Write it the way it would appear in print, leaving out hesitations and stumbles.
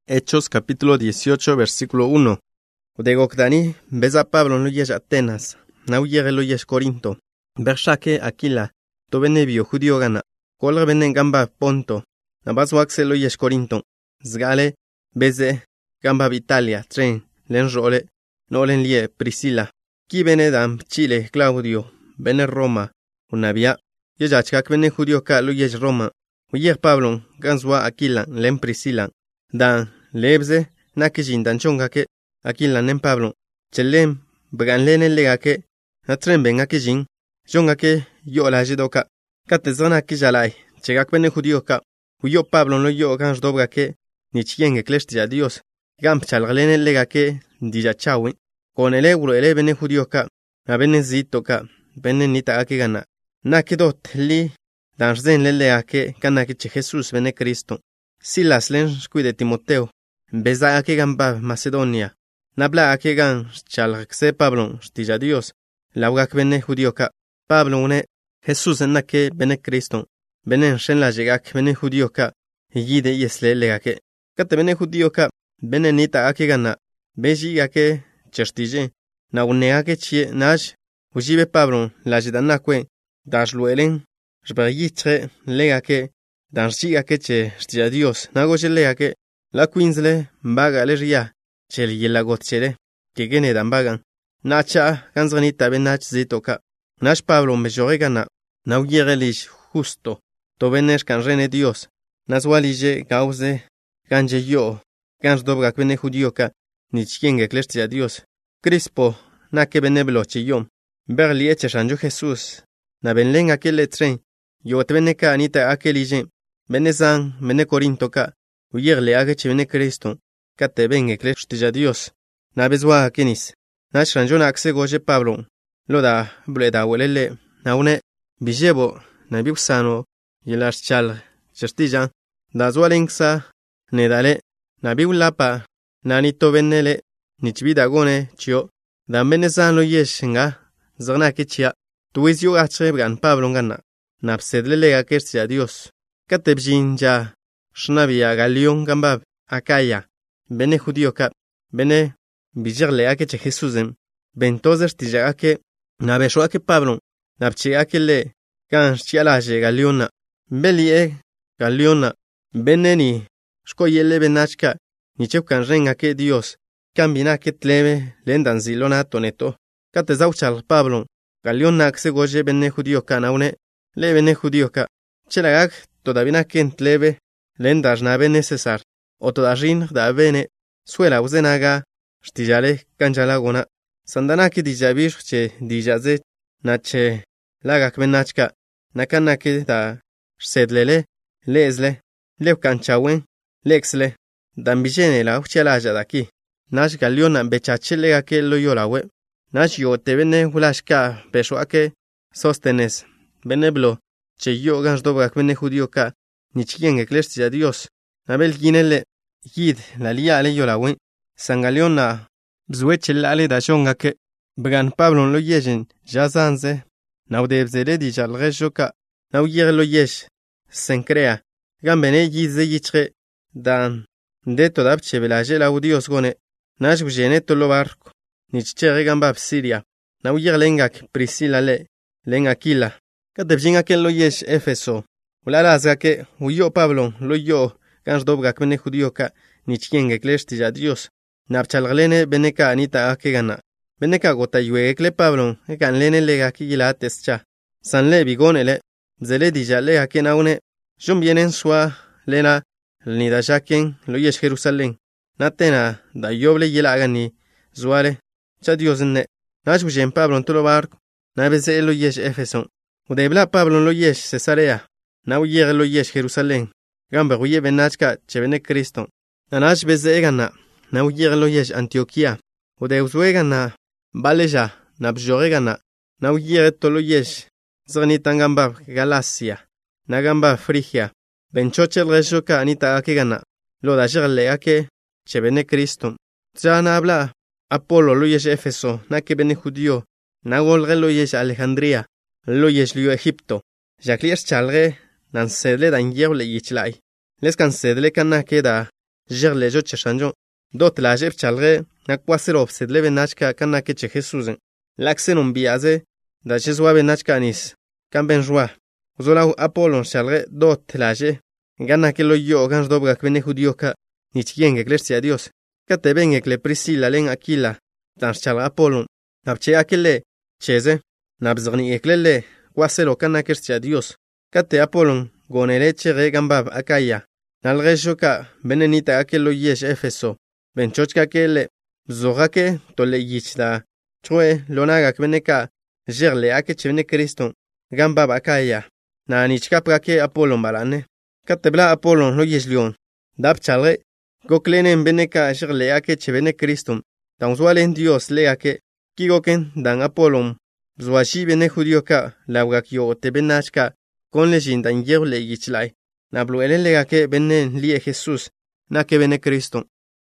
Hechos capítulo 18 versículo 1. Udegokdani beza Pablo lo yesh Atenas, nauyere lo yesh Corinto, bershake Aquila, to benebio judío gana, kolga benen gamba Ponto, nabazwaxe lo yesh Corinto, zgale beze gamba Italia, tren, len role, no len lie Priscila, ki benedam Chile Claudio, bene Roma, unabia, yejachkak bene judío ka lo yesh Roma, uyer Pablo, ganzwa Aquila, len Priscila, dan lebze nakijin dan chongake Aquila nen Pablo chelem bagan lenen legake natren ben akijin chongake yo la jidoka katezona kijalai chegak bene judío ka uyo Pablo lo yo gans dobgake ni chienge klestia Dios gam chalglenen legake dija chawi con el euro ele bene judío ka abene zito ka bene nita ake gana nakidot li dan zen legake kanake Jesus bene Cristo Silas len cuide Timoteo beza ake gamba Macedonia nabla ake gan chalgse Pablo stilla Dios laugak bene judío ka Pablo une Jesús nake bene Cristo bene shen la llegak bene judío ka yide yesle legake kate bene judío ka bene nita ake gana beji ake chestije na une ake chie naj ujibe Pablo la jidana kwe dashluelen jbayitre legake dan siga que che stia Dios nago chele que la quinzle baga le ria chel yela gotchere que gene dan bagan nacha ganzanita benach zitoka nash Pablo me joregana na uyerelish justo to benesh kan rene Dios nazwalije gauze ganje yo gans dobga kwene judioka ni chienge klestia Dios Crispo na que beneblo chiyom berli eche shanjo Jesus na benlen aquel tren yo tbeneka anita aquelije Benezan, mene Corinto ka, uyerle age chivene Cristo, ka te ben eklestija Dios. Na bezwa kenis. Na shranjona akse goje Pablo. Loda, bleda welele, na une, bijebo, na biusano, yelash chal, chestija, da zwalengsa, nedale, na biulapa, na nito benele, nichbida gone, chio, da benezan lo yeshinga, zagna kechia, tuizyo achrebgan Pablo gana, na psedle akestia Dios. Katebjin ja shnabia Galion gambab Acaya bene judío ka bene bijerle ake che Jesusem bentozer tija ake nabesho ake Pablo nabchi ake le kan chialaje Galiona belie Galiona beneni shkoyele benachka nichep kan ren ake Dios kambina ke tlebe lendan zilona toneto katezauchal Pablo Galiona akse goje bene judío ka naune le bene judío ka chelagak todavía ken tlebe lendash na bene Cesar o todashin da bene suela uzenaga stijale kanjalagona sandanaki dijabish che dijaze nache lagak benachka nakanaki da sedlele lezle levkanchawen lexle dambijene la uchelaja daki nash galiona bechachele ake lo yolawe nash yo te bene hulashka besho ake sostenes beneblo che yo gans dobgak bene judío ka ni chien eklestia Dios nabel ginele yid la liale yo la wen sangaliona bzweche lale da shonga ke bgan Pablo lo yejen jazanze naudebzele di jalrejo ka nauyer lo yesh sencrea gambene yize yichre dan de todab chebelaje la Dios gone nash bjene to lo barco ni chchere gamba Siria nauyer lengak Priscila le len Aquila Katebjin aquel lo yesh Efeso. Ularazga que uyo Pablo lo yo gans dobga kmene judío ka ni chienge klestija Dios. Napchalglene beneka anita ake gana. Beneka gota yuekle Pablo ekan lene lega kigilates cha. San le bigonele zele dijale ake naune. Jom vienen sua lena ni shaken lo yesh Jerusalén. Natena da yoble yelagani zuale cha Dios ne. Nachbujen Pablo tolo barco. Nabeze lo yesh Efeso. Udebla Pablo lo yesh Cesarea, na uyer lo yesh Jerusalén, gamba uye benachka chevene Cristo. Nanach beze egana, na uyer lo yesh Antioquia, udeuzwegana, baleja, na bjoregana, na uyer to lo yesh, zernita gamba Galacia, na gamba Frigia, benchoche el reshoka anita akegana, lo da jerle ake chevene Cristo. Zana habla, Apolo lo yesh Efeso, na que bene judío, na golre lo yesh Alejandría, lo yesh liu Egipto. Jacliers chalre nan sedle dan yeble yichlai. Les kan sedle kan nakeda jirle jo cheshanjo dot la jeb chalge na kwasero obsedle benachka kana ke che Jesusen laksenon biaze da jeswa benachka nis kamben jwa zola Apolon chalge dot la je gana ke lo yo gans dobga kvene judioka ni chienge iglesia Dios kate ben ekle Priscilla len Aquila tan chalga Apolon napche akele cheze nabzgni eklele kwaselo kana kersia Dios kate Apolon gonele chere gambab akaya nalgeshoka benenita akelo yesh Efeso benchochka kele zogake tole yichda chue lonaga kbeneka jerle ake chene Cristo gambab akaya na nichkapka ke Apolon balane katebla Apolon lo yesh lion dab chalre goklenen beneka jerle ake chene Cristo tanzualen Dios le ake kigoken dan Apolon zwashi bene judioka lawgakyo tebenachka con le jindan yerle yichlai nabluelen legake benen lie Jesus na que bene Cristo